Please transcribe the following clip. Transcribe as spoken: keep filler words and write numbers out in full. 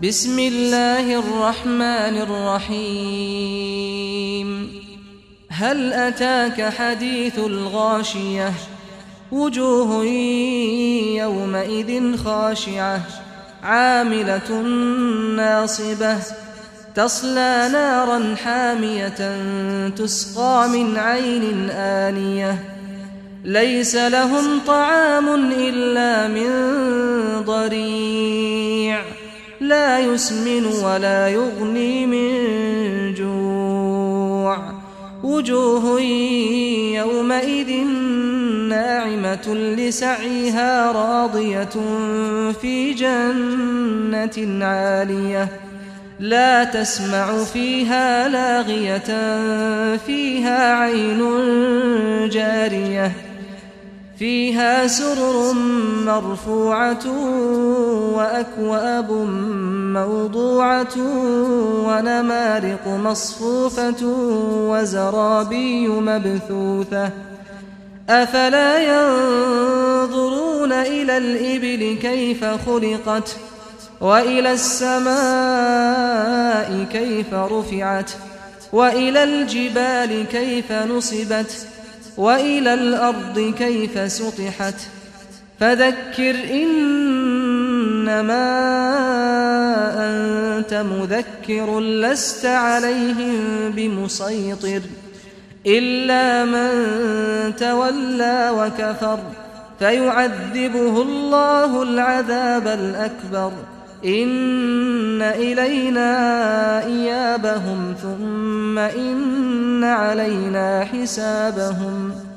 بسم الله الرحمن الرحيم هل أتاك حديث الغاشية وجوه يومئذ خاشعة عاملة ناصبة تصلى نارا حامية تسقى من عين آنية ليس لهم طعام إلا من ضريع لا يسمن ولا يغني من جوع وجوه يومئذ ناعمة لسعيها راضية في جنة عالية لا تسمع فيها لاغية فيها عين جارية فيها سرر مرفوعة وأكواب موضوعة ونمارق مصفوفة وزرابي مبثوثة أفلا ينظرون إلى الإبل كيف خلقت وإلى السماء كيف رفعت وإلى الجبال كيف نصبت وإلى الأرض كيف سطحت فذكر إنما أنت مذكر لست عليهم بمسيطر إلا من تولى وكفر فيعذبه الله العذاب الأكبر إن إلينا إيابهم ثم إن علينا حسابهم